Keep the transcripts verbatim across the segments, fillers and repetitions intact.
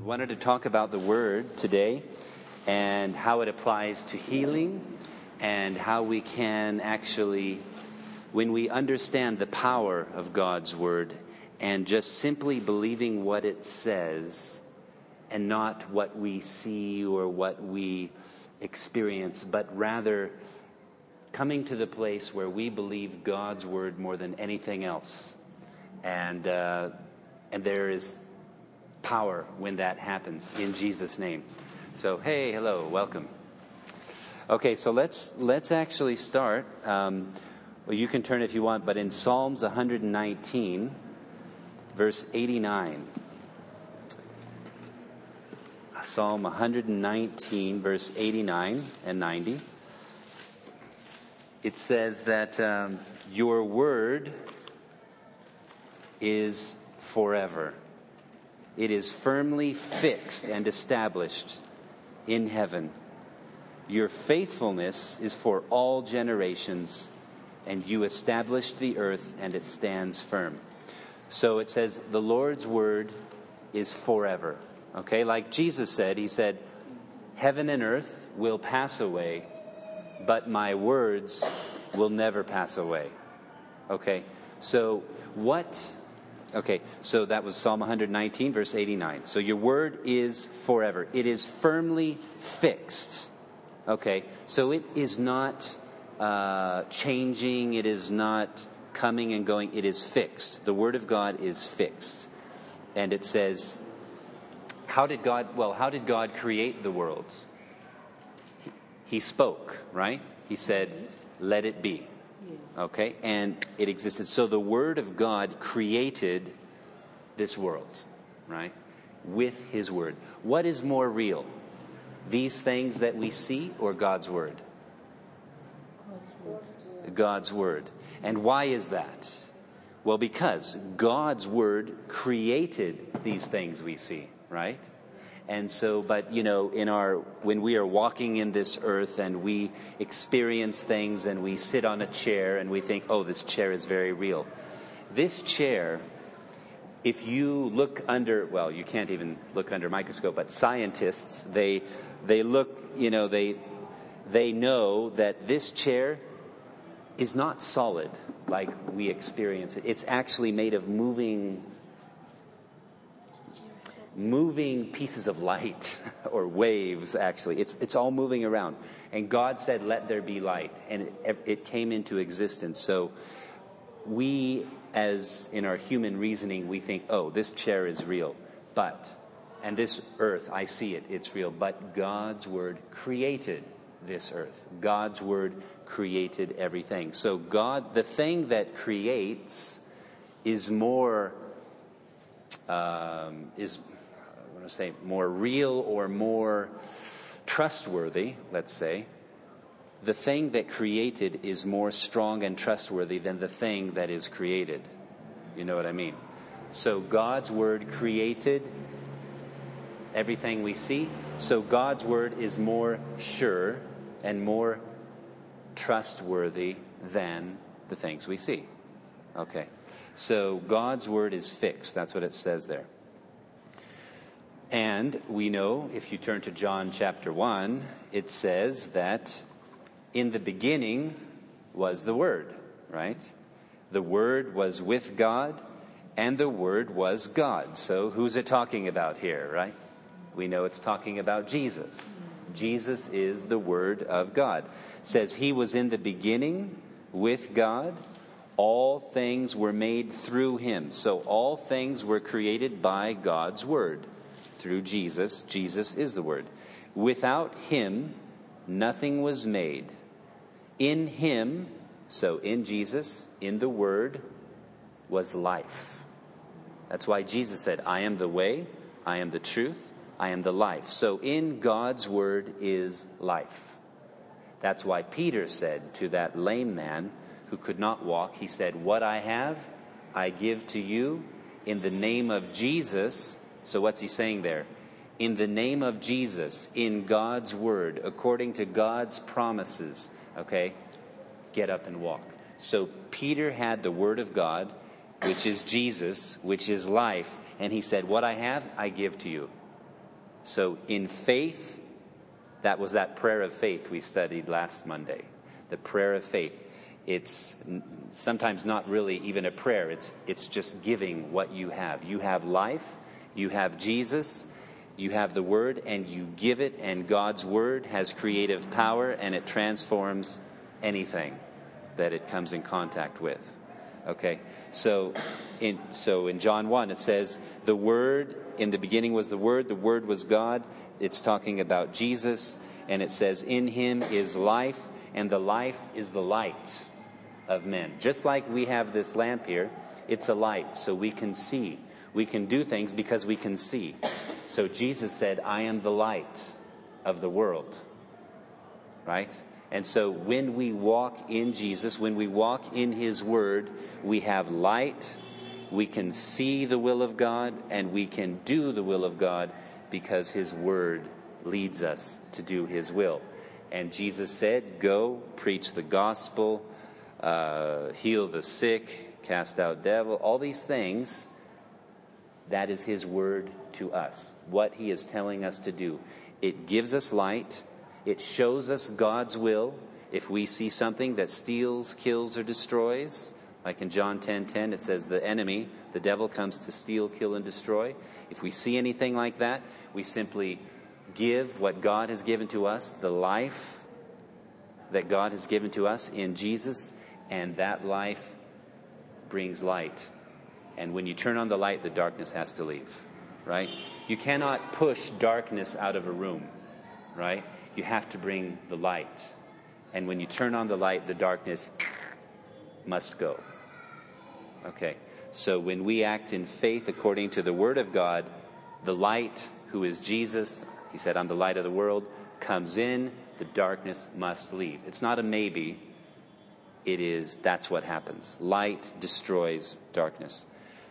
wanted to talk about the Word today and how it applies to healing and how we can actually, when we understand the power of God's Word and just simply believing what it says and not what we see or what we experience, but rather coming to the place where we believe God's Word more than anything else. And, uh, and there is power when that happens in Jesus' name. So, hey, hello, welcome. Okay, so let's let's actually start. Um, well, you can turn if you want, but in Psalms one nineteen, verse eighty-nine. Psalm one nineteen, verse eighty-nine and ninety. It says that um, your word is forever. It is firmly fixed and established in heaven. Your faithfulness is for all generations, and you established the earth, and it stands firm. So it says the Lord's word is forever. Okay, like Jesus said, he said, heaven and earth will pass away, but my words will never pass away. Okay, so what... Okay, so that was Psalm one nineteen, verse eighty-nine. So your word is forever. It is firmly fixed. Okay, so it is not uh, changing. It is not coming and going. It is fixed. The word of God is fixed. And it says, how did God, well, how did God create the world? He, he spoke, right? He said, let it be. Okay, and it existed. So the Word of God created this world, right? With His Word. What is more real? These things that we see or God's Word? God's Word. God's Word. And why is that? Well, because God's Word created these things we see, right? And so, but, you know, in our, when we are walking in this earth and we experience things and we sit on a chair and we think, oh, this chair is very real. This chair, if you look under, well, you can't even look under a microscope, but scientists, they, they look, you know, they, they know that this chair is not solid like we experience it. It's actually made of moving moving pieces of light or waves. Actually, it's it's all moving around, and God said let there be light, and it, it came into existence. So we, as in our human reasoning, we think, oh, this chair is real, but and this earth, I see it, it's real, but God's word created this earth. God's word created everything. So God, the thing that creates is more um, is say more real or more trustworthy, let's say. The thing that created is more strong and trustworthy than the thing that is created. You know what I mean? So God's word created everything we see. So God's word is more sure and more trustworthy than the things we see. Okay. So God's word is fixed. That's what it says there. And we know, if you turn to John chapter one, it says that in the beginning was the Word, right? The Word was with God, and the Word was God. So who's it talking about here, right? We know it's talking about Jesus. Jesus is the Word of God. It says he was in the beginning with God. All things were made through him. So all things were created by God's Word. Through Jesus. Jesus is the Word. Without him, nothing was made. In him, so in Jesus, in the Word, was life. That's why Jesus said, I am the way, I am the truth, I am the life. So in God's Word is life. That's why Peter said to that lame man who could not walk, he said, what I have, I give to you in the name of Jesus. So what's he saying there? In the name of Jesus, in God's word, according to God's promises, okay, get up and walk. So Peter had the word of God, which is Jesus, which is life, and he said, what I have, I give to you. So in faith, that was that prayer of faith we studied last Monday. The prayer of faith. It's sometimes not really even a prayer. It's it's just giving what you have. You have life. You have Jesus. You have the Word, and you give it, and God's Word has creative power, and it transforms anything that it comes in contact with. Okay, so in so in John one it says, the Word, in the beginning was the Word, the Word was God. It's talking about Jesus, and it says, in Him is life, and the life is the light of men. Just like we have this lamp here, it's a light, so we can see. We can do things because we can see. So Jesus said, I am the light of the world. Right? And so when we walk in Jesus, when we walk in His Word, we have light, we can see the will of God, and we can do the will of God because His Word leads us to do His will. And Jesus said, go, preach the gospel, uh, heal the sick, cast out devil, all these things. That is His Word to us, what He is telling us to do. It gives us light. It shows us God's will. If we see something that steals, kills, or destroys, like in John ten ten, it says the enemy, the devil, comes to steal, kill, and destroy. If we see anything like that, we simply give what God has given to us, the life that God has given to us in Jesus, and that life brings light. And when you turn on the light, the darkness has to leave, right? You cannot push darkness out of a room, right? You have to bring the light. And when you turn on the light, the darkness must go. Okay, so when we act in faith according to the Word of God, the light, who is Jesus, He said, I'm the light of the world, comes in, the darkness must leave. It's not a maybe. It is, that's what happens. Light destroys darkness.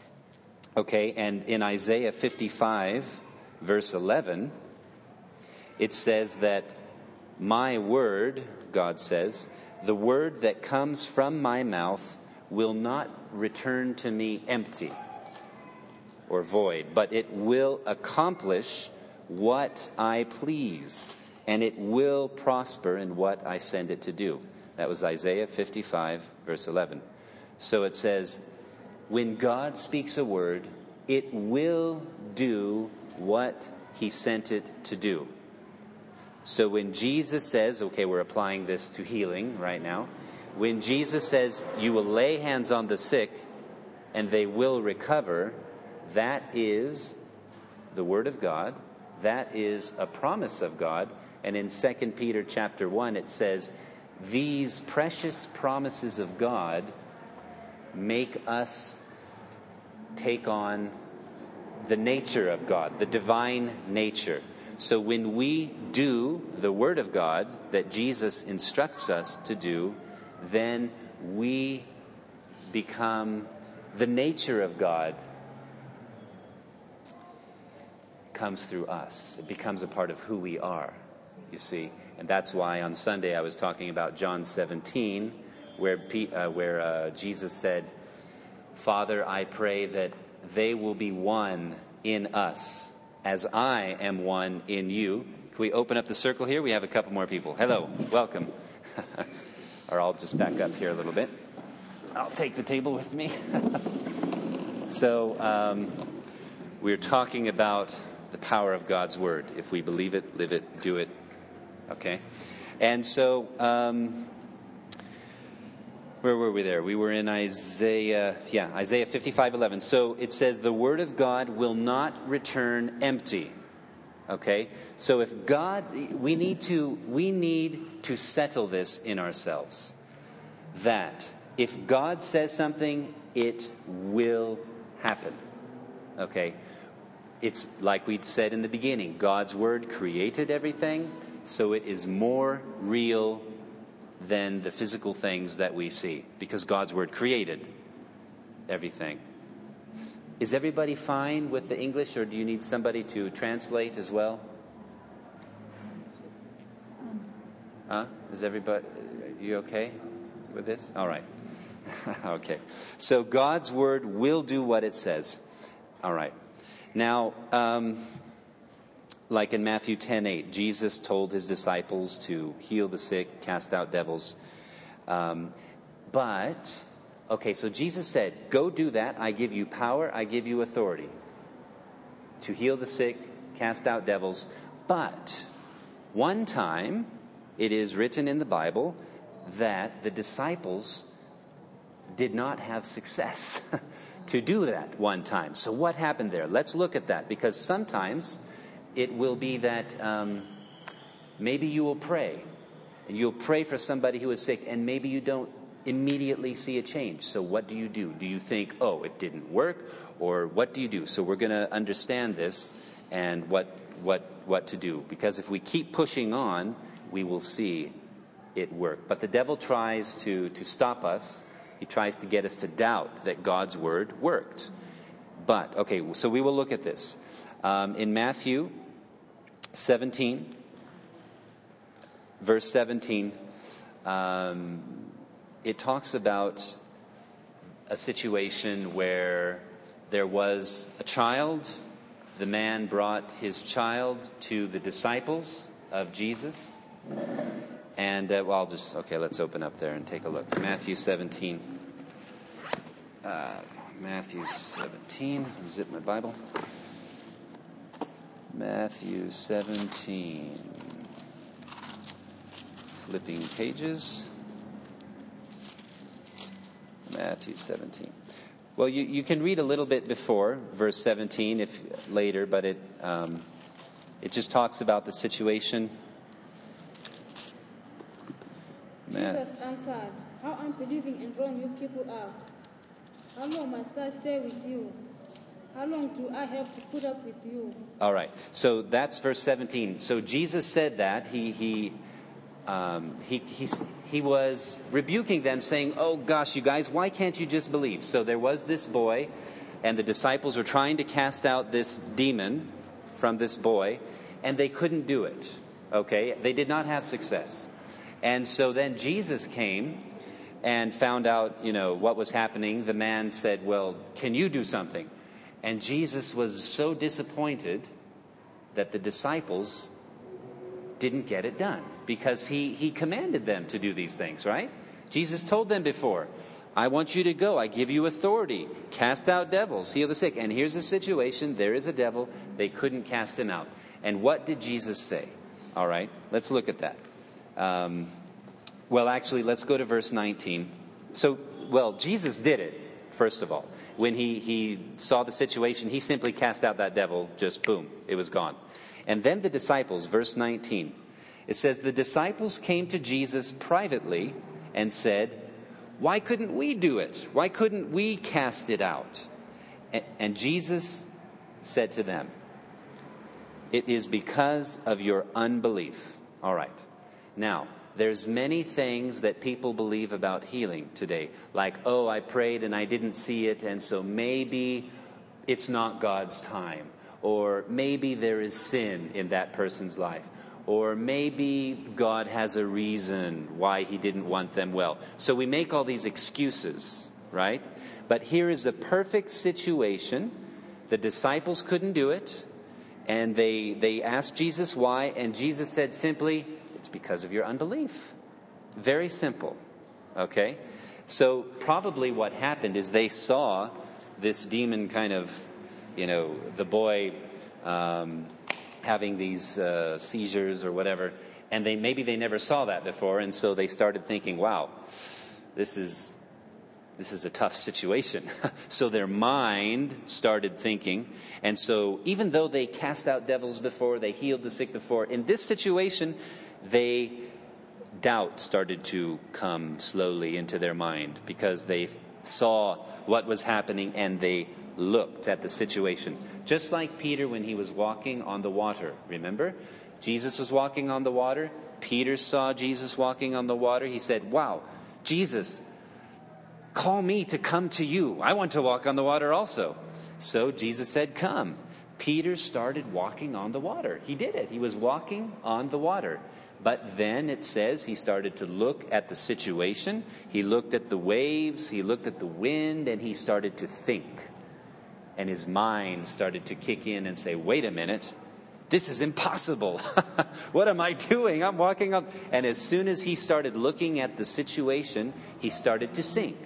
Okay, and in Isaiah fifty-five, verse eleven, it says that my word, God says, the word that comes from my mouth will not return to me empty or void, but it will accomplish what I please, and it will prosper in what I send it to do. That was Isaiah fifty-five, verse eleven. So it says, when God speaks a word, it will do what He sent it to do. So when Jesus says, okay, we're applying this to healing right now. When Jesus says, you will lay hands on the sick and they will recover, that is the Word of God. That is a promise of God. And in Second Peter chapter one, it says, these precious promises of God make us take on the nature of God, the divine nature. So when we do the Word of God that Jesus instructs us to do, then we become the nature of God comes through us. It becomes a part of who we are, you see. And that's why on Sunday I was talking about John seventeen, where P, uh, where uh, Jesus said, Father, I pray that they will be one in us, as I am one in you. Can we open up the circle here? We have a couple more people. Hello, welcome. Or I'll just back up here a little bit. I'll take the table with me. So um, we're talking about the power of God's Word. If we believe it, live it, do it. Okay? And so... Um, Where were we there? We were in Isaiah, yeah, Isaiah fifty-five eleven. So it says, the Word of God will not return empty. Okay? So if God, we need to, we need to settle this in ourselves. That if God says something, it will happen. Okay? It's like we said in the beginning, God's Word created everything, so it is more real than the physical things that we see, because God's Word created everything. Is everybody fine with the English, or do you need somebody to translate as well? Huh? Is everybody, you okay with this? All right. Okay. So God's Word will do what it says. All right. Now, um, like in Matthew ten eight, Jesus told his disciples to heal the sick, cast out devils. Um, but, okay, so Jesus said, go do that. I give you power. I give you authority to heal the sick, cast out devils. But one time, it is written in the Bible that the disciples did not have success to do that one time. So what happened there? Let's look at that, because sometimes it will be that um, maybe you will pray, and you'll pray for somebody who is sick, and maybe you don't immediately see a change. So what do you do? Do you think, oh, it didn't work? Or what do you do? So we're going to understand this and what what what to do. Because if we keep pushing on, we will see it work. But the devil tries to, to stop us. He tries to get us to doubt that God's word worked. But, okay, so we will look at this. Um, in Matthew seventeen, verse seventeen, um, it talks about a situation where there was a child. The man brought his child to the disciples of Jesus. And, uh, well, I'll just, okay, let's open up there and take a look. Matthew seventeen. Uh, Matthew seventeen. Zip my Bible. Matthew seventeen. Flipping pages. Matthew seventeen. Well, you, you can read a little bit before verse seventeen, if later, but it um, it just talks about the situation. Jesus answered, "How unbelieving and wrong you people are! How long must I stay with you? How long do I have to put up with you?" All right. So that's verse seventeen. So Jesus said that he he um, he he he was rebuking them, saying, "Oh gosh, you guys, why can't you just believe?" So there was this boy, and the disciples were trying to cast out this demon from this boy, and they couldn't do it. Okay, they did not have success. And so then Jesus came and found out, you know, what was happening. The man said, "Well, can you do something?" And Jesus was so disappointed that the disciples didn't get it done, because he, he commanded them to do these things, right? Jesus told them before, "I want you to go. I give you authority. Cast out devils, heal the sick." And here's the situation. There is a devil. They couldn't cast him out. And what did Jesus say? All right, let's look at that. Um, well, actually, let's go to verse nineteen. So, well, Jesus did it, first of all. When he, he saw the situation, he simply cast out that devil, just boom, it was gone. And then the disciples, verse nineteen, it says, "The disciples came to Jesus privately and said, 'Why couldn't we do it? Why couldn't we cast it out?' And, and Jesus said to them, 'It is because of your unbelief.'" All right. Now, there's many things that people believe about healing today. Like, oh, I prayed and I didn't see it, and so maybe it's not God's time. Or maybe there is sin in that person's life. Or maybe God has a reason why he didn't want them well. So we make all these excuses, right? But here is the perfect situation. The disciples couldn't do it. And they, they asked Jesus why. And Jesus said simply, "It's because of your unbelief." Very simple. Okay? So probably what happened is they saw this demon kind of, you know, the boy um, having these uh, seizures or whatever. And they maybe they never saw that before. And so they started thinking, wow, this is this is a tough situation. So their mind started thinking. And so even though they cast out devils before, they healed the sick before, in this situation, they doubt started to come slowly into their mind, because they saw what was happening and they looked at the situation. Just like Peter when he was walking on the water. Remember? Jesus was walking on the water. Peter saw Jesus walking on the water. He said, "Wow, Jesus, call me to come to you. I want to walk on the water also." So Jesus said, "Come." Peter started walking on the water. He did it. He was walking on the water. But then it says he started to look at the situation. He looked at the waves. He looked at the wind, and he started to think. And his mind started to kick in and say, "Wait a minute. This is impossible. What am I doing? I'm walking up. And as soon as he started looking at the situation, he started to sink.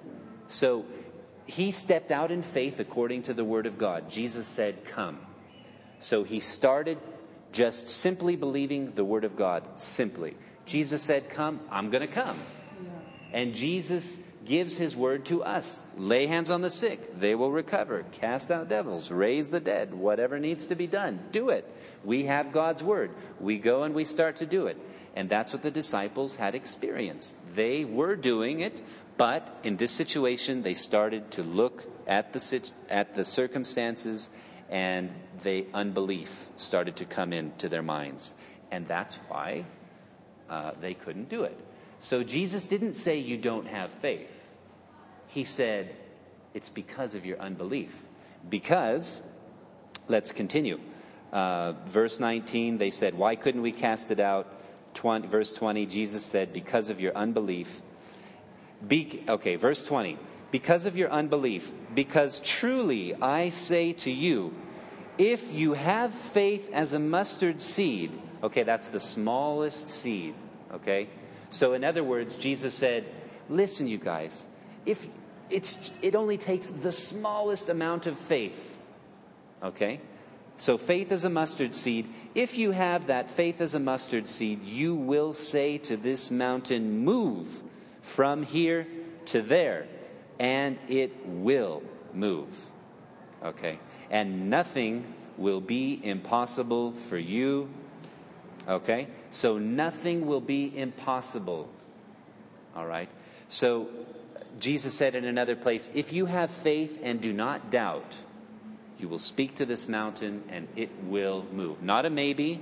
So he stepped out in faith according to the word of God. Jesus said, come. So he started just simply believing the word of God, simply. Jesus said, come, I'm going to come. And Jesus gives his word to us. Lay hands on the sick, they will recover. Cast out devils, raise the dead. Whatever needs to be done, do it. We have God's word. We go and we start to do it. And that's what the disciples had experienced. They were doing it, but in this situation, they started to look at the at the circumstances, and they unbelief started to come into their minds. And that's why uh, they couldn't do it. So Jesus didn't say you don't have faith. He said it's because of your unbelief. Because, let's continue. Uh, verse nineteen, they said, why couldn't we cast it out? twenty, verse twenty, Jesus said, because of your unbelief. Be, okay, verse twenty. Because of your unbelief, because truly I say to you, if you have faith as a mustard seed, okay, that's the smallest seed, okay? So in other words, Jesus said, listen, you guys, if it's it only takes the smallest amount of faith, okay? So faith as a mustard seed. If you have that faith as a mustard seed, you will say to this mountain, move from here to there, and it will move, okay? And nothing will be impossible for you, okay? So nothing will be impossible, all right? So Jesus said in another place, if you have faith and do not doubt, you will speak to this mountain and it will move. Not a maybe,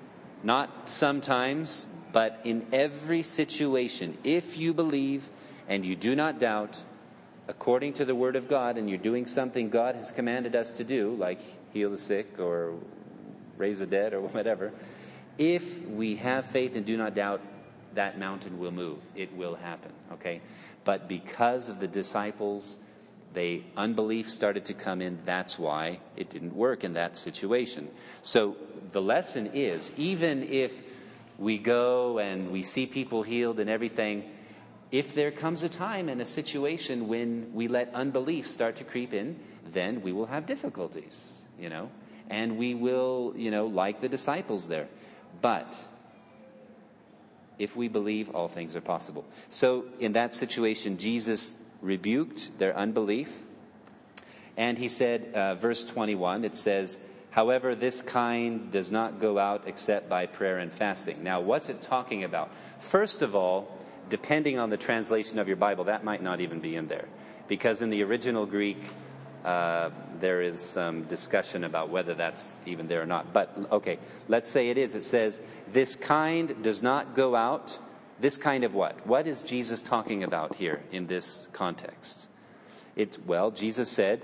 not sometimes, but in every situation, if you believe and you do not doubt, according to the word of God, and you're doing something God has commanded us to do, like heal the sick or raise the dead or whatever, if we have faith and do not doubt, that mountain will move. It will happen, okay? But because of the disciples, they unbelief started to come in. That's why it didn't work in that situation. So the lesson is, even if we go and we see people healed and everything, if there comes a time and a situation when we let unbelief start to creep in, then we will have difficulties, you know, and we will, you know, like the disciples there. But if we believe, all things are possible. So in that situation, Jesus rebuked their unbelief. And he said, uh, verse twenty-one, it says, however, this kind does not go out except by prayer and fasting. Now, what's it talking about? First of all, depending on the translation of your Bible, that might not even be in there. Because in the original Greek, uh, there is some discussion about whether that's even there or not. But, okay, let's say it is. It says, this kind does not go out. This kind of what? What is Jesus talking about here in this context? It's, well, Jesus said,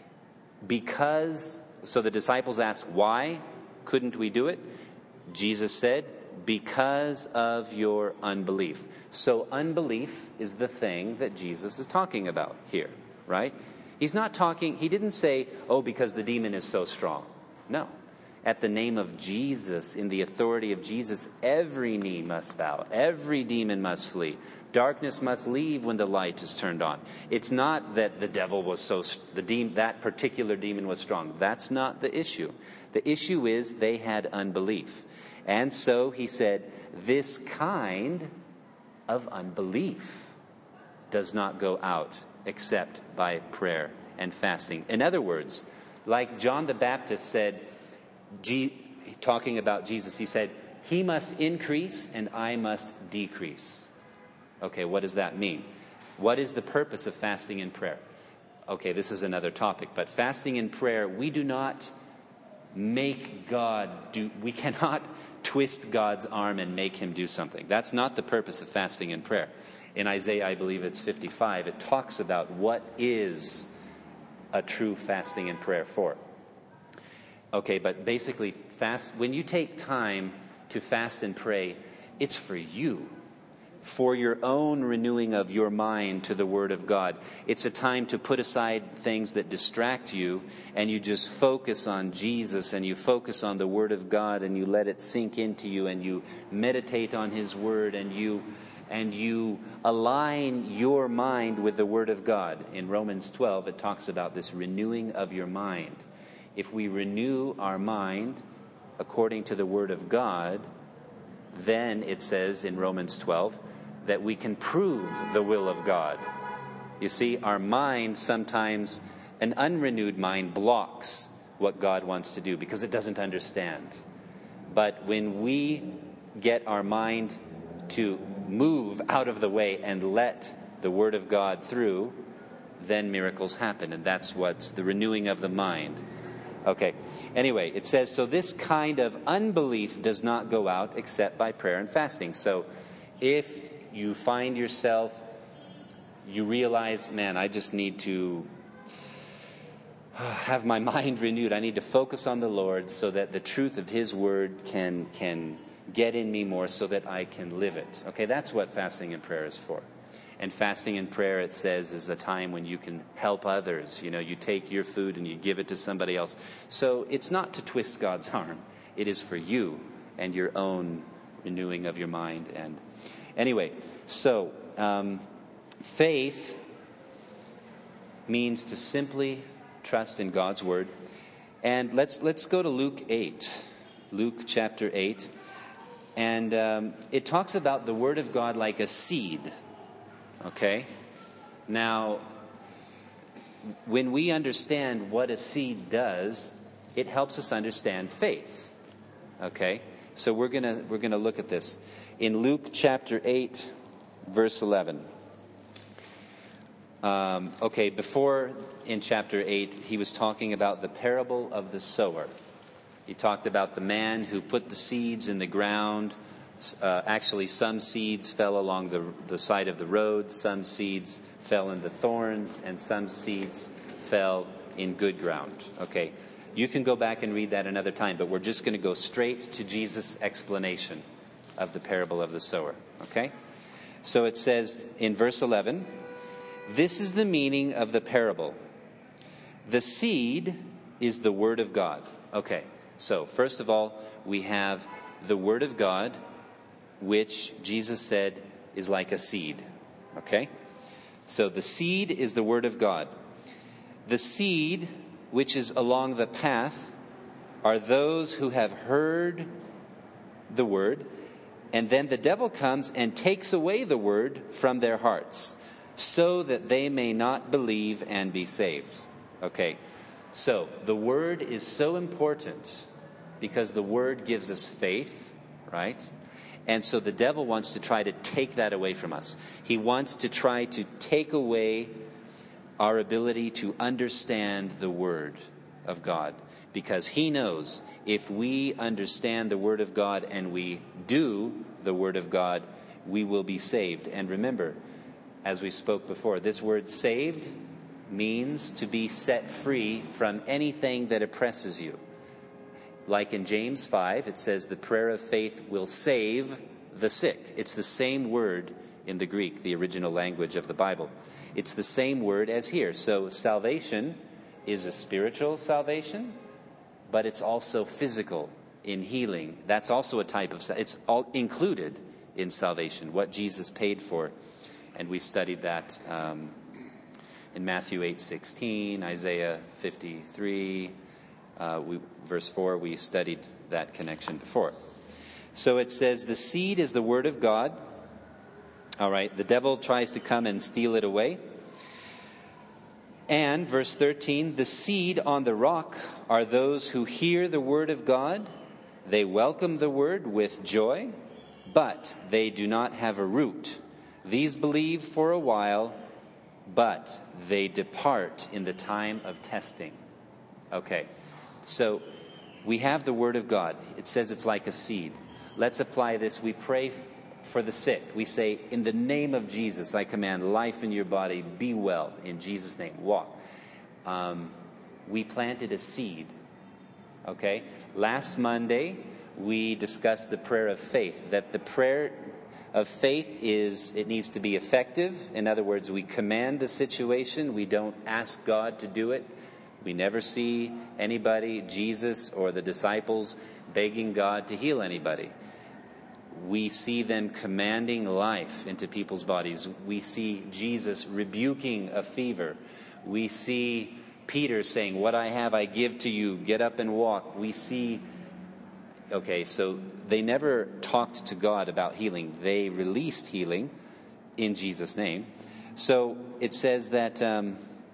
because, so the disciples asked, why couldn't we do it? Jesus said, because of your unbelief. So unbelief is the thing that Jesus is talking about here, right? He's not talking, he didn't say, oh, because the demon is so strong. No. At the name of Jesus, in the authority of Jesus, every knee must bow. Every demon must flee. Darkness must leave when the light is turned on. It's not that the devil was so, the de- that particular demon was strong. That's not the issue. The issue is they had unbelief. And so he said, this kind of unbelief does not go out except by prayer and fasting. In other words, like John the Baptist said, G- talking about Jesus, he said, he must increase and I must decrease. Okay, what does that mean? What is the purpose of fasting and prayer? Okay, this is another topic, but fasting and prayer, we do not make God do, we cannot twist God's arm and make him do something. That's not the purpose of fasting and prayer. In Isaiah, I believe it's fifty-five, it talks about what is a true fasting and prayer for. Okay, but basically, fast, when you take time to fast and pray, it's for you. for your own renewing of your mind to the Word of God. It's a time to put aside things that distract you, and you just focus on Jesus, and you focus on the Word of God, and you let it sink into you, and you meditate on His Word, and you and you align your mind with the Word of God. In Romans twelve, it talks about this renewing of your mind. If we renew our mind according to the Word of God, then it says in Romans twelve that we can prove the will of God. You see, our mind sometimes, an unrenewed mind blocks what God wants to do because it doesn't understand. But when we get our mind to move out of the way and let the Word of God through, then miracles happen. And that's what's the renewing of the mind. Okay. Anyway, it says, so this kind of unbelief does not go out except by prayer and fasting. So if you find yourself, you realize, man, I just need to have my mind renewed. I need to focus on the Lord so that the truth of His Word can can get in me more so that I can live it. Okay, that's what fasting and prayer is for. And fasting and prayer, it says, is a time when you can help others. You know, you take your food and you give it to somebody else. So it's not to twist God's arm. It is for you and your own renewing of your mind. And anyway, so um, faith means to simply trust in God's Word. And let's let's go to Luke eight. Luke chapter eight. And um, it talks about the Word of God like a seed. Okay? Now, when we understand what a seed does, it helps us understand faith. Okay? So we're going to we're going to look at this in Luke chapter eight, verse eleven. Um, okay, before in chapter eight, he was talking about the parable of the sower. He talked about the man who put the seeds in the ground. Uh, actually, some seeds fell along the, the side of the road, some seeds fell in the thorns, and some seeds fell in good ground. Okay, you can go back and read that another time, but we're just going to go straight to Jesus' explanation of the parable of the sower. Okay, so it says in verse eleven, this is the meaning of the parable. The seed is the Word of God. Okay, so first of all, we have the Word of God, which Jesus said is like a seed. Okay? So the seed is the Word of God. The seed, which is along the path, are those who have heard the Word, and then the devil comes and takes away the Word from their hearts, so that they may not believe and be saved. Okay, so the Word is so important because the Word gives us faith, right? And so the devil wants to try to take that away from us. He wants to try to take away our ability to understand the Word of God, because he knows if we understand the Word of God and we do the Word of God, we will be saved. And remember, as we spoke before, this word saved means to be set free from anything that oppresses you. Like in James five, it says the prayer of faith will save the sick. It's the same word in the Greek, the original language of the Bible. It's the same word as here. So salvation is a spiritual salvation, but it's also physical in healing. That's also a type of, it's all included in salvation, what Jesus paid for. And we studied that um, in Matthew eight sixteen, Isaiah fifty-three, uh, we, verse four, we studied that connection before. So it says the seed is the Word of God. All right, the devil tries to come and steal it away. And verse thirteen, the seed on the rock are those who hear the Word of God. They welcome the Word with joy, but they do not have a root. These believe for a while, but they depart in the time of testing. Okay, so we have the Word of God. It says it's like a seed. Let's apply this. We pray for the sick. We say, in the name of Jesus, I command life in your body. Be well. In Jesus' name, walk. Um, we planted a seed. Okay? Last Monday, we discussed the prayer of faith. That the prayer, of faith is it needs to be effective. In other words, we command the situation. We don't ask God to do it. We never see anybody, Jesus or the disciples, begging God to heal anybody. We see them commanding life into people's bodies. We see Jesus rebuking a fever. We see Peter saying, "What I have I give to you. Get up and walk." We see, okay, so they never talked to God about healing. They released healing in Jesus' name. So it says that um,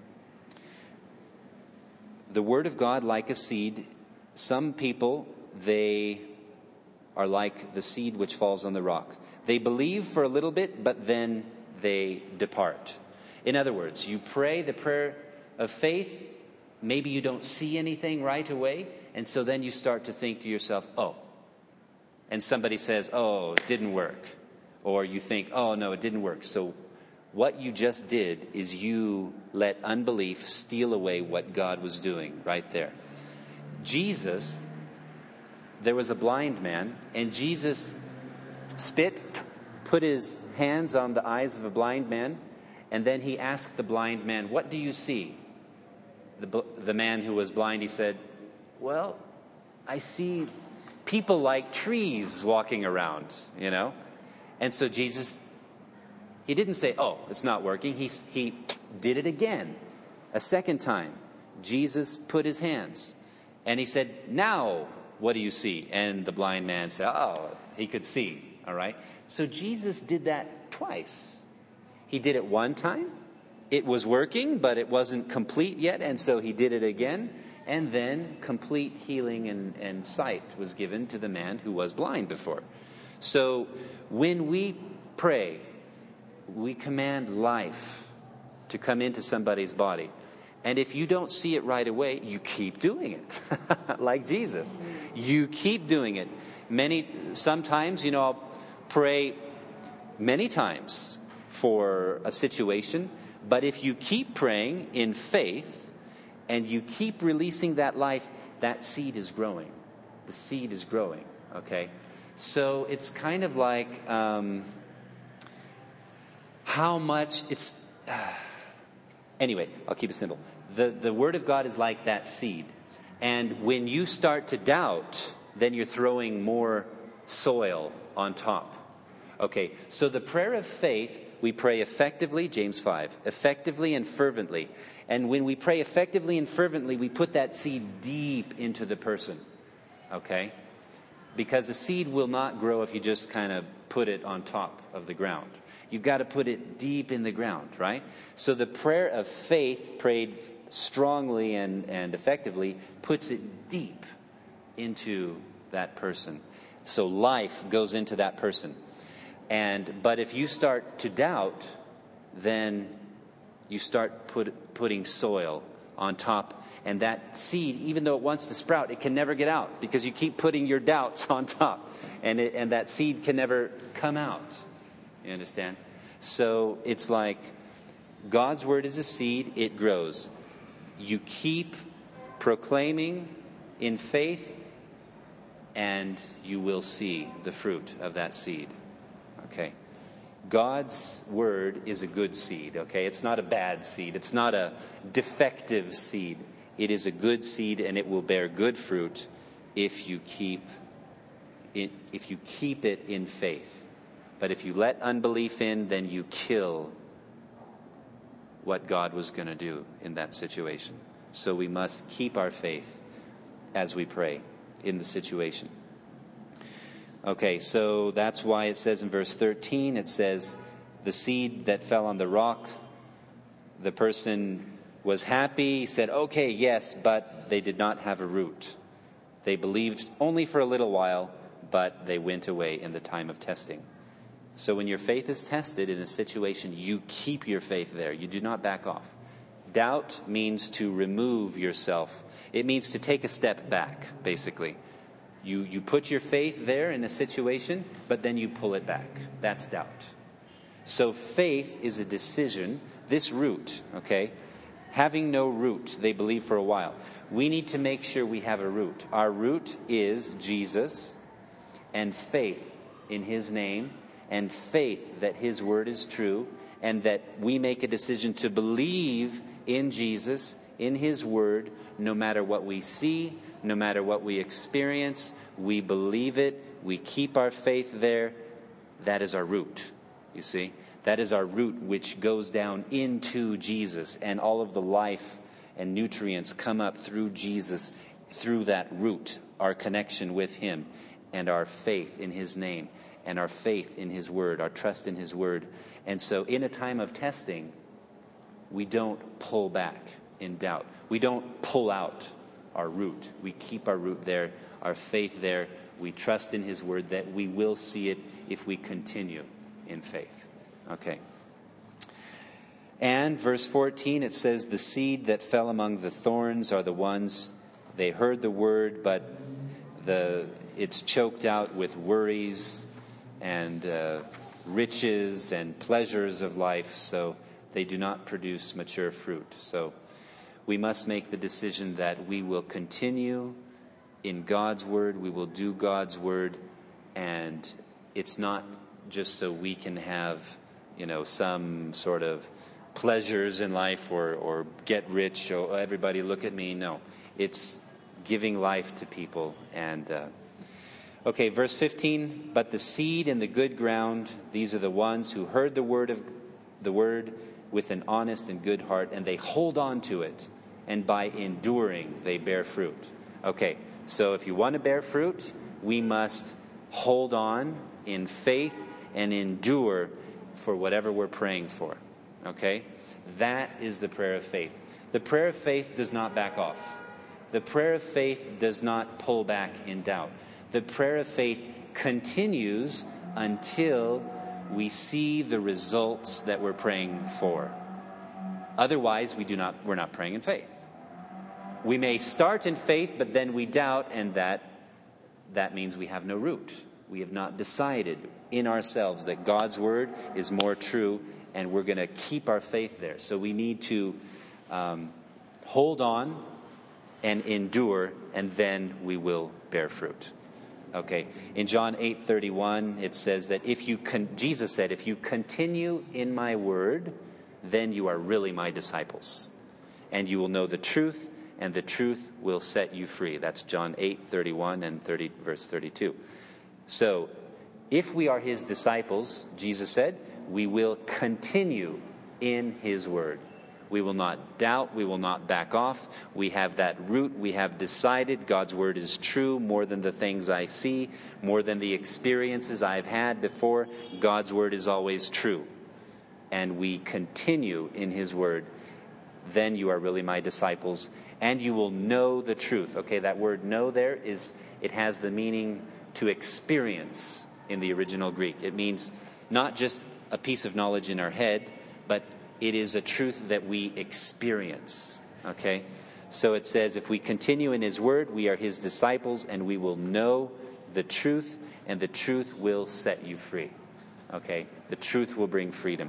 the word of God, like a seed, some people, they are like the seed which falls on the rock. They believe for a little bit, but then they depart. In other words, you pray the prayer of faith, maybe you don't see anything right away, and so then you start to think to yourself, oh, and somebody says, oh, it didn't work. Or you think, oh, no, it didn't work. So what you just did is you let unbelief steal away what God was doing right there. Jesus, there was a blind man, and Jesus spit, put his hands on the eyes of a blind man, and then he asked the blind man, "What do you see?" The, the man who was blind, he said, "Well, I see people like trees walking around, you know." And so Jesus, he didn't say, "Oh, it's not working." He, he did it again. A second time, Jesus put his hands, and he said, "Now, what do you see?" And the blind man said, oh, he could see, all right? So Jesus did that twice. He did it one time. It was working, but it wasn't complete yet, and so he did it again. And then complete healing and, and sight was given to the man who was blind before. So when we pray, we command life to come into somebody's body. And if you don't see it right away, you keep doing it, like Jesus. You keep doing it. Many, sometimes, you know, I'll pray many times for a situation, but if you keep praying in faith and you keep releasing that life, that seed is growing. The seed is growing, okay? So it's kind of like um, how much it's... Uh, anyway, I'll keep it simple. The, the Word of God is like that seed. And when you start to doubt, then you're throwing more soil on top. Okay, so the prayer of faith, we pray effectively, James five, effectively and fervently. And when we pray effectively and fervently, we put that seed deep into the person. Okay? Because the seed will not grow if you just kind of put it on top of the ground. You've got to put it deep in the ground, right? So the prayer of faith, prayed strongly and, and effectively, puts it deep into that person. So life goes into that person. And but if you start to doubt, then you start put, putting soil on top. And that seed, even though it wants to sprout, it can never get out because you keep putting your doubts on top. And it, and that seed can never come out. You understand? So it's like God's word is a seed, it grows. You keep proclaiming in faith, and you will see the fruit of that seed. Okay. God's word is a good seed, okay? It's not a bad seed. It's not a defective seed. It is a good seed, and it will bear good fruit if you keep it, if you keep it in faith. But if you let unbelief in, then you kill what God was going to do in that situation. So we must keep our faith as we pray in the situation. Okay, so that's why it says in verse thirteen, it says, the seed that fell on the rock, the person was happy, he said, okay, yes, but they did not have a root. They believed only for a little while, but they went away in the time of testing. So when your faith is tested in a situation, you keep your faith there. You do not back off. Doubt means to remove yourself. It means to take a step back, basically. You you put your faith there in a situation, but then you pull it back. That's doubt. So faith is a decision. This root, okay, having no root, they believe for a while. We need to make sure we have a root. Our root is Jesus and faith in his name and faith that his word is true, and that we make a decision to believe in Jesus, in his word, no matter what we see, no matter what we experience, we believe it, we keep our faith there. That is our root, you see. That is our root, which goes down into Jesus, and all of the life and nutrients come up through Jesus, through that root, our connection with him, and our faith in his name, and our faith in his word, our trust in his word. And so in a time of testing, we don't pull back in doubt. We don't pull out our root. We keep our root there, our faith there. We trust in his word that we will see it if we continue in faith. Okay. And verse fourteen, it says, the seed that fell among the thorns are the ones, they heard the word, but the it's choked out with worries and uh, riches and pleasures of life, so they do not produce mature fruit. So we must make the decision that we will continue in God's word, we will do God's word, and it's not just so we can have, you know, some sort of pleasures in life or, or get rich, or everybody look at me. No, it's giving life to people. And uh, okay, verse fifteen, but the seed in the good ground, these are the ones who heard the word of the word with an honest and good heart, and they hold on to it, and by enduring they bear fruit. Okay, so if you want to bear fruit, we must hold on in faith and endure for whatever we're praying for. Okay? That is the prayer of faith. The prayer of faith does not back off. The prayer of faith does not pull back in doubt. The prayer of faith continues until we see the results that we're praying for. Otherwise, we do not we're not praying in faith. We may start in faith, but then we doubt, and that that means we have no root. We have not decided in ourselves that God's word is more true, and we're going to keep our faith there. So we need to um, hold on and endure, and then we will bear fruit. Okay. In John eight thirty-one, it says that if you con- Jesus said, if you continue in my word, then you are really my disciples, and you will know the truth, and the truth will set you free. That's John eight thirty-one and thirty, verse thirty-two. So, if we are his disciples, Jesus said, we will continue in his word. We will not doubt. We will not back off. We have that root. We have decided God's word is true more than the things I see, more than the experiences I've had before. God's word is always true. And we continue in his word. Then you are really my disciples, and you will know the truth. Okay, that word know there is, it has the meaning to experience in the original Greek. It means not just a piece of knowledge in our head, but it is a truth that we experience. Okay? So it says, if we continue in his word, we are his disciples, and we will know the truth, and the truth will set you free. Okay? The truth will bring freedom.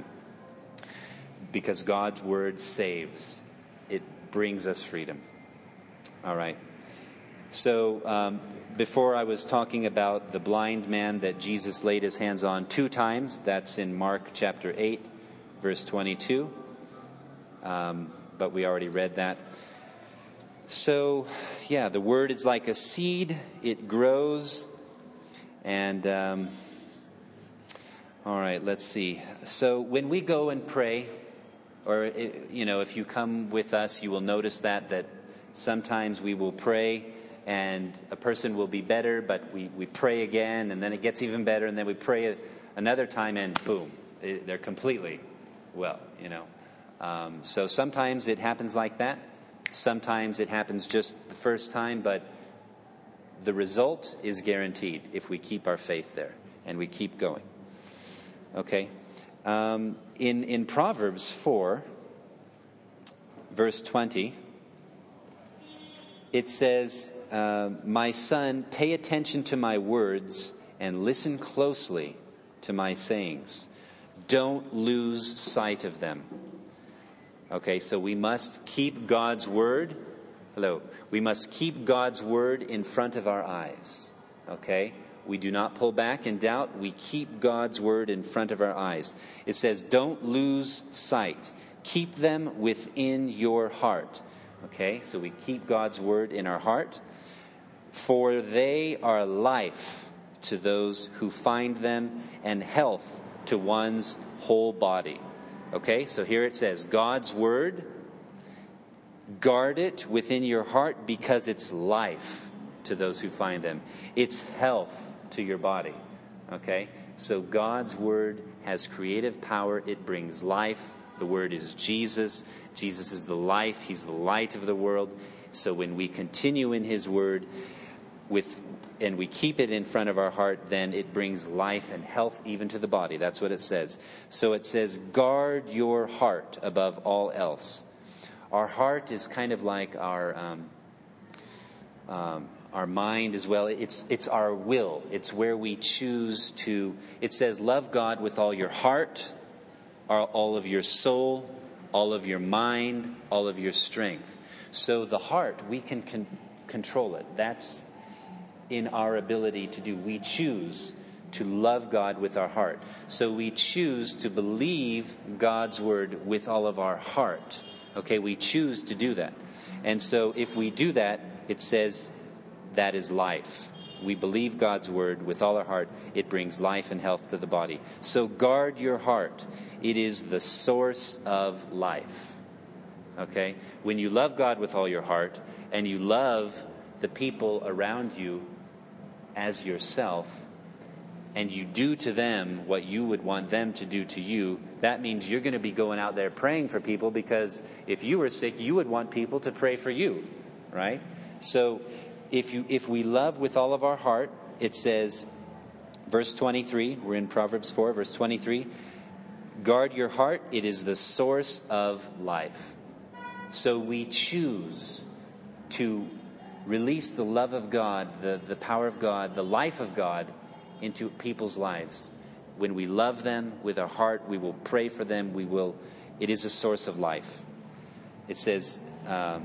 Because God's word saves. It brings us freedom. All right. So, um, before I was talking about the blind man that Jesus laid his hands on two times. That's in Mark chapter eight, verse twenty-two. Um, but we already read that. So, yeah, the word is like a seed. It grows. And, um, all right, let's see. So, when we go and pray, or, you know, if you come with us, you will notice that, that sometimes we will pray and a person will be better, but we, we pray again, and then it gets even better, and then we pray another time, and boom, they're completely well, you know. Um, so sometimes it happens like that. Sometimes it happens just the first time, but the result is guaranteed if we keep our faith there and we keep going. Okay. Um, in, in Proverbs four, verse twenty, it says, uh, my son, pay attention to my words and listen closely to my sayings. Don't lose sight of them. Okay, so we must keep God's word. Hello. We must keep God's word in front of our eyes. Okay? We do not pull back in doubt. We keep God's word in front of our eyes. It says, don't lose sight. Keep them within your heart. Okay, so we keep God's word in our heart. For they are life to those who find them, and health to one's whole body. Okay, so here it says, God's word, guard it within your heart because it's life to those who find them. It's health to your body. Okay, so God's word has creative power. It brings life. The word is Jesus. Jesus is the life. He's the light of the world. So when we continue in his word with and we keep it in front of our heart, then it brings life and health even to the body. That's what it says. So it says, guard your heart above all else. Our heart is kind of like our um, um, our mind as well. It's it's our will. It's where we choose to. It says, love God with all your heart, all of your soul, all of your mind, all of your strength. So the heart, we can con- control it. That's in our ability to do. We choose to love God with our heart. So we choose to believe God's word with all of our heart. Okay, we choose to do that. And so if we do that, it says that is life. We believe God's word with all our heart. It brings life and health to the body. So guard your heart. It is the source of life. Okay? When you love God with all your heart and you love the people around you as yourself, and you do to them what you would want them to do to you, that means you're going to be going out there praying for people, because if you were sick, you would want people to pray for you, right? So if you if we love with all of our heart, it says, verse twenty-three, we're in Proverbs four, verse twenty-three, guard your heart, it is the source of life. So we choose to release the love of God, the, the power of God, the life of God into people's lives. When we love them with our heart, we will pray for them. We will. It is a source of life. It says, um,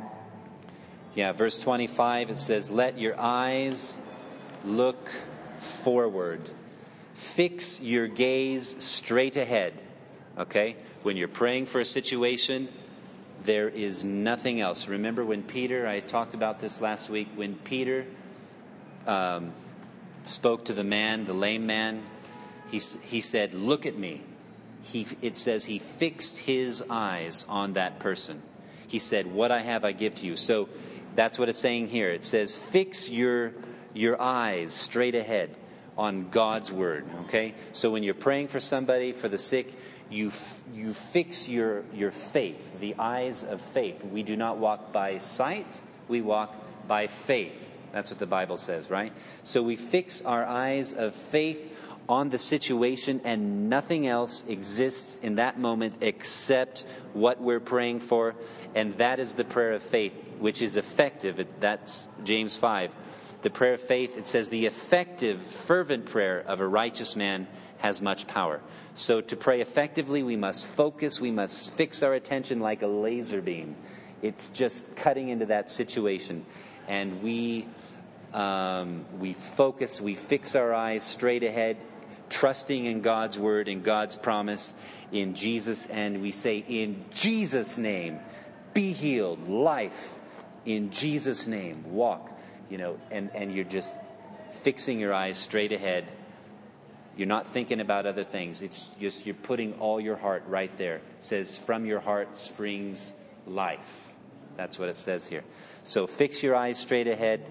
yeah, verse twenty-five, it says, let your eyes look forward. Fix your gaze straight ahead. Okay? When you're praying for a situation, there is nothing else. Remember when Peter, I talked about this last week, when Peter um, spoke to the man, the lame man, he, he said, look at me. He, it says he fixed his eyes on that person. He said, what I have I give to you. So that's what it's saying here. It says, fix your, your eyes straight ahead on God's word. Okay? So when you're praying for somebody, for the sick, You you fix your, your faith, the eyes of faith. We do not walk by sight, we walk by faith. That's what the Bible says, right? So we fix our eyes of faith on the situation, and nothing else exists in that moment except what we're praying for. And that is the prayer of faith, which is effective. That's James five. The prayer of faith, it says, the effective, fervent prayer of a righteous man has much power. So to pray effectively, we must focus, we must fix our attention like a laser beam. It's just cutting into that situation. And we um, we focus, we fix our eyes straight ahead, trusting in God's word, in God's promise, in Jesus. And we say, in Jesus' name, be healed, life. In Jesus' name, walk. You know, and, and you're just fixing your eyes straight ahead. You're not thinking about other things. It's just you're putting all your heart right there. It says, from your heart springs life. That's what it says here. So fix your eyes straight ahead.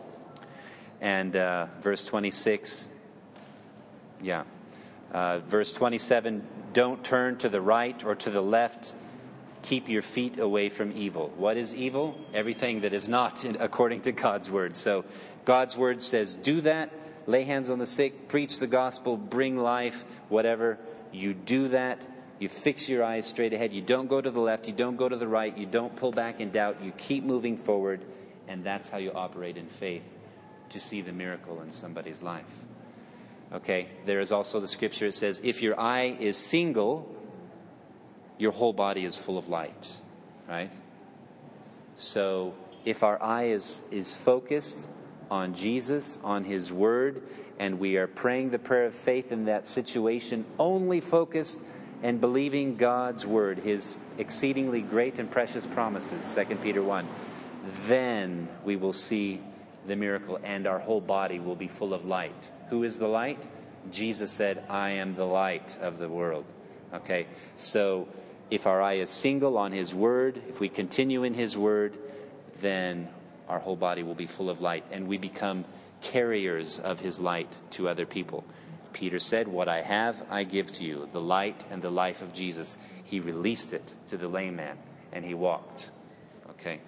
And uh, verse twenty-six, yeah. Uh, verse twenty-seven, don't turn to the right or to the left. Keep your feet away from evil. What is evil? Everything that is not in, according to God's word. So God's word says, do that. Lay hands on the sick, preach the gospel, bring life, whatever. You do that. You fix your eyes straight ahead. You don't go to the left. You don't go to the right. You don't pull back in doubt. You keep moving forward. And that's how you operate in faith, to see the miracle in somebody's life. Okay, there is also the scripture. It says, if your eye is single, your whole body is full of light. Right? So if our eye is, is focused, on Jesus, on His Word, and we are praying the prayer of faith in that situation, only focused and believing God's Word, His exceedingly great and precious promises, Second Peter one, then we will see the miracle and our whole body will be full of light. Who is the light? Jesus said, I am the light of the world. Okay, so if our eye is single on His Word, if we continue in His Word, then our whole body will be full of light, and we become carriers of His light to other people. Peter said, what I have, I give to you, the light and the life of Jesus. He released it to the lame man, and he walked. Okay.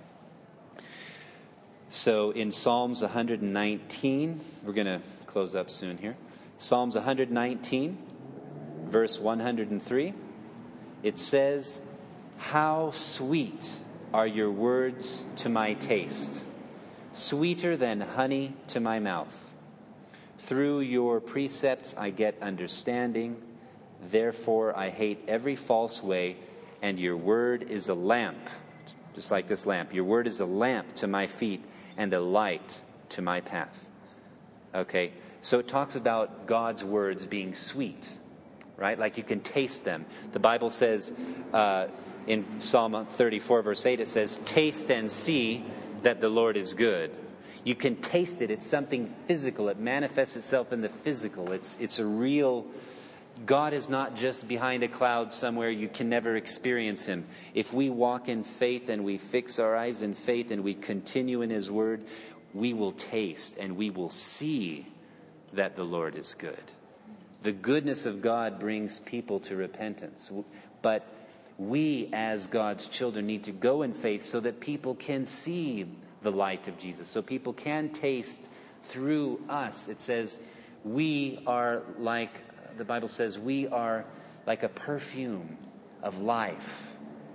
So in Psalms one nineteen, we're going to close up soon here. Psalms one nineteen, verse one hundred three, it says, how sweet are your words to my taste, sweeter than honey to my mouth. Through your precepts I get understanding, therefore I hate every false way, and your word is a lamp, just like this lamp. Your word is a lamp to my feet and a light to my path. Okay, so it talks about God's words being sweet, right? Like you can taste them. The Bible says uh, in Psalm thirty-four, verse eight, it says, taste and see that the Lord is good. You can taste it. It's something physical. It manifests itself in the physical. It's it's a real... God is not just behind a cloud somewhere. You can never experience Him. If we walk in faith and we fix our eyes in faith and we continue in His Word, we will taste and we will see that the Lord is good. The goodness of God brings people to repentance. But we as God's children need to go in faith so that people can see the light of Jesus. So people can taste through us. It says we are like... The Bible says we are like a perfume of life.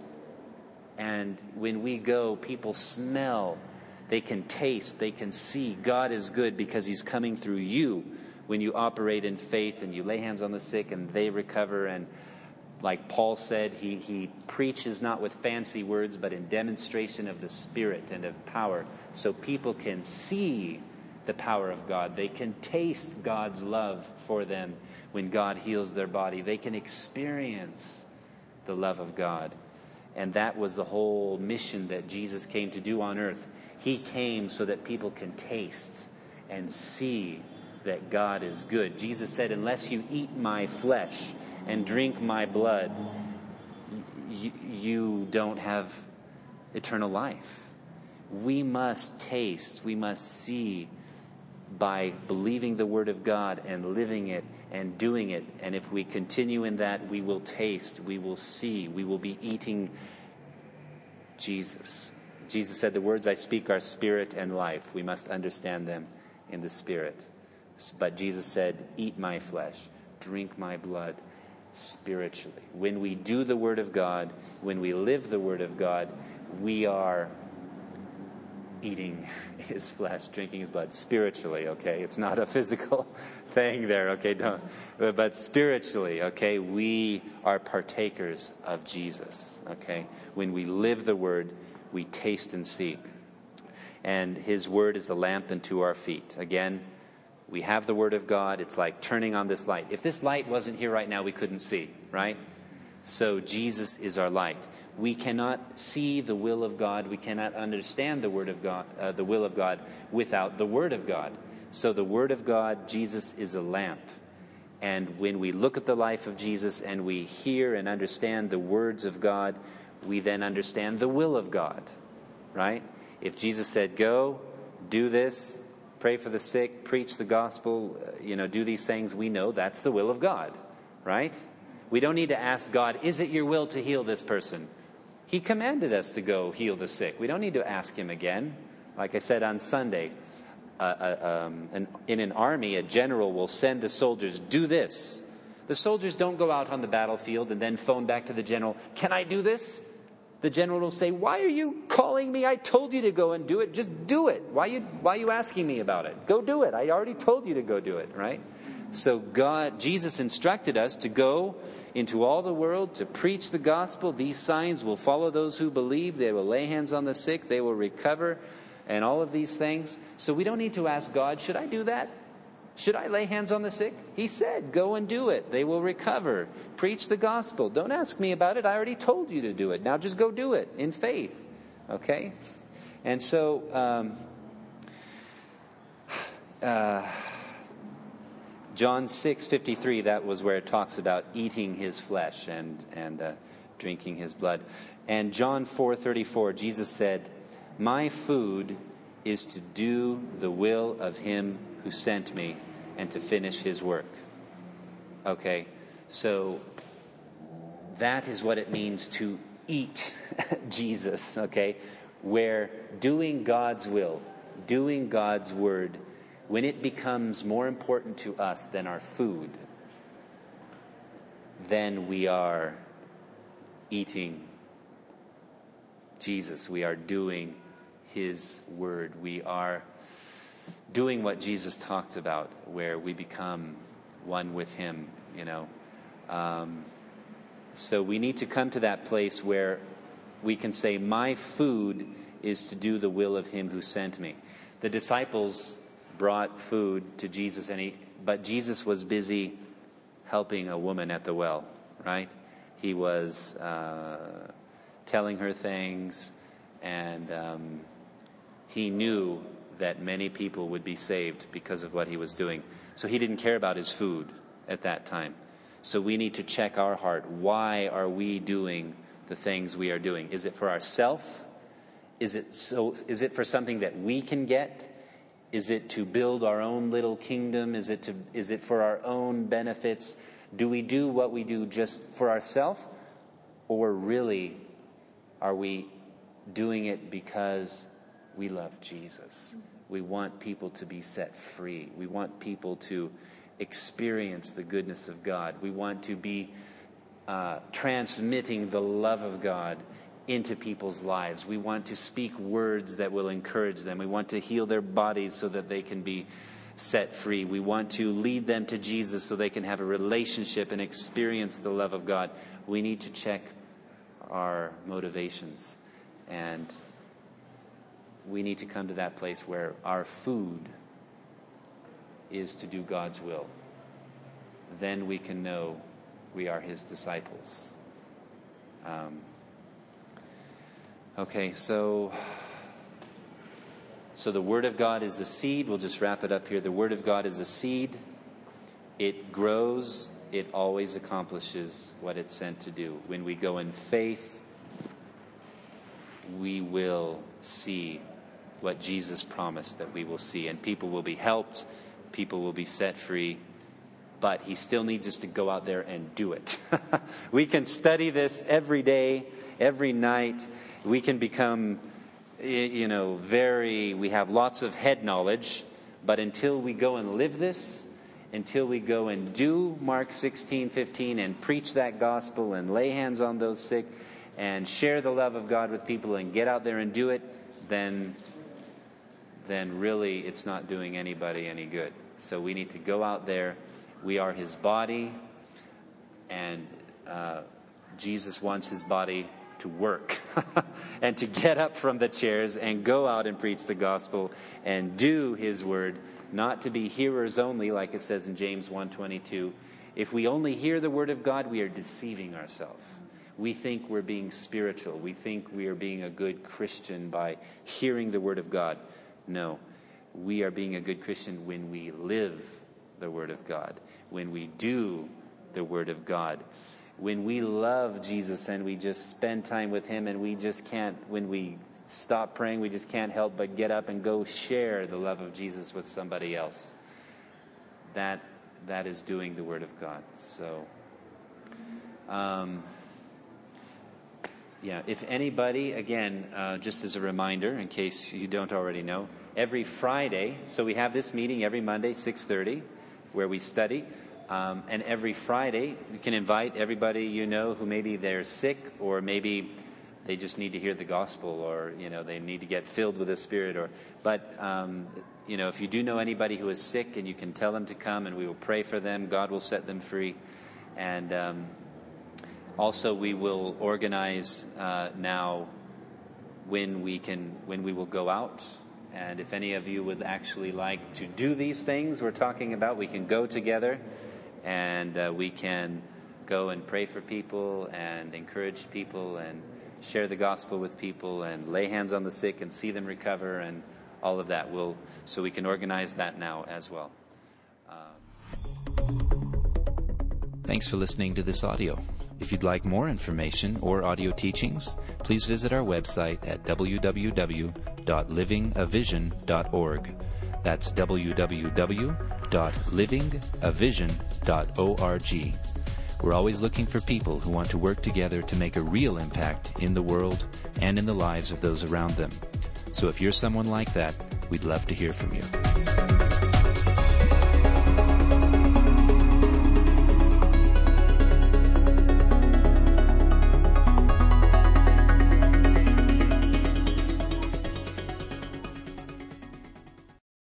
And when we go, people smell, they can taste, they can see God is good because He's coming through you when you operate in faith and you lay hands on the sick and they recover. And like Paul said, he, he preaches not with fancy words, but in demonstration of the Spirit and of power. So people can see the power of God. They can taste God's love for them. When God heals their body, they can experience the love of God. And that was the whole mission that Jesus came to do on earth. He came so that people can taste and see that God is good. Jesus said, unless you eat my flesh and drink my blood, you, you don't have eternal life. We must taste, we must see by believing the Word of God and living it and doing it. And if we continue in that, we will taste, we will see, we will be eating Jesus. Jesus said, the words I speak are spirit and life. We must understand them in the Spirit. But Jesus said, eat my flesh, drink my blood spiritually. When we do the Word of God, when we live the Word of God, we are eating His flesh, drinking His blood spiritually, okay? It's not a physical thing there, okay? Don't, but spiritually, okay? We are partakers of Jesus, okay? When we live the Word, we taste and see. And His Word is a lamp unto our feet. Again, we have the Word of God. It's like turning on this light. If this light wasn't here right now, we couldn't see, right? So Jesus is our light. We cannot see the will of God. We cannot understand the word of God, uh, the will of God without the Word of God. So the Word of God, Jesus is a lamp. And when we look at the life of Jesus and we hear and understand the words of God, we then understand the will of God, right? If Jesus said, go, do this, pray for the sick, preach the gospel, uh, you know, do these things, we know that's the will of God, right? We don't need to ask God, is it your will to heal this person? He commanded us to go heal the sick. We don't need to ask Him again. Like I said on Sunday, uh, uh, um, an, in an army, a general will send the soldiers, do this. The soldiers don't go out on the battlefield and then phone back to the general, can I do this? The general will say, why are you calling me? I told you to go and do it. Just do it. Why are you, why are you asking me about it? Go do it. I already told you to go do it, right? So God, Jesus instructed us to go into all the world to preach the gospel. These signs will follow those who believe. They will lay hands on the sick. They will recover. and all of these things. So we don't need to ask God, should I do that? Should I lay hands on the sick? He said, go and do it. They will recover. Preach the gospel. Don't ask me about it. I already told you to do it. Now just go do it in faith. Okay? And so, um, uh, John six fifty-three, that was where it talks about eating his flesh and, and uh, drinking his blood. And John four thirty-four, Jesus said, my food is to do the will of him who sent me and to finish his work. Okay, so that is what it means to eat Jesus, okay? Where doing God's will, doing God's word, when it becomes more important to us than our food, then we are eating Jesus. We are doing his word. We are doing what Jesus talked about, where we become one with him, you know. Um, so we need to come to that place where we can say, my food is to do the will of him who sent me. The disciples brought food to Jesus, and he, but Jesus was busy helping a woman at the well, right? He was uh, telling her things, and um, he knew that many people would be saved because of what he was doing. So he didn't care about his food at that time. So we need to check our heart. Why are we doing the things we are doing? Is it for ourselves? Is it so? Is it for something that we can get? Is it to build our own little kingdom? Is it to? Is it for our own benefits? Do we do what we do just for ourselves, or really are we doing it because we love Jesus? We want people to be set free. We want people to experience the goodness of God. We want to be uh, transmitting the love of God into people's lives. We want to speak words that will encourage them. We want to heal their bodies so that they can be set free. We want to lead them to Jesus so they can have a relationship and experience the love of God. We need to check our motivations, and we need to come to that place where our food is to do God's will. Then we can know we are his disciples. Um, okay, so so the Word of God is a seed. We'll just wrap it up here. The Word of God is a seed. It grows. It always accomplishes what it's sent to do. When we go in faith, we will see what Jesus promised that we will see. And people will be helped. People will be set free. But he still needs us to go out there and do it. We can study this every day, every night. We can become, you know, very, we have lots of head knowledge. But until we go and live this, until we go and do Mark sixteen fifteen and preach that gospel and lay hands on those sick and share the love of God with people and get out there and do it, then, then really it's not doing anybody any good. So we need to go out there. We are his body, and uh, Jesus wants his body to work and to get up from the chairs and go out and preach the gospel and do his word, not to be hearers only, like it says in James one twenty-two. If we only hear the word of God, we are deceiving ourselves. We think we're being spiritual. We think we are being a good Christian by hearing the word of God. No, we are being a good Christian when we live the word of God, when we do the word of God, when we love Jesus and we just spend time with him, and we just can't, when we stop praying, we just can't help but get up and go share the love of Jesus with somebody else. That that is doing the word of God. So um yeah, if anybody, again, uh, just as a reminder, in case you don't already know, every Friday, so we have this meeting every Monday, six thirty, where we study. Um, and every Friday, you can invite everybody you know who maybe they're sick, or maybe they just need to hear the gospel, or, you know, they need to get filled with the Spirit. Or, but, um, you know, if you do know anybody who is sick, and you can tell them to come, and we will pray for them. God will set them free. And um, also we will organize uh, now when we can, when we will go out And if any of you would actually like to do these things we're talking about, we can go together and uh, we can go and pray for people and encourage people and share the gospel with people and lay hands on the sick and see them recover and all of that. We'll, so we can organize that now as well. Um, Thanks for listening to this audio. If you'd like more information or audio teachings, please visit our website at w w w dot living a vision dot org. That's w w w dot living a vision dot org. We're always looking for people who want to work together to make a real impact in the world and in the lives of those around them. So if you're someone like that, we'd love to hear from you.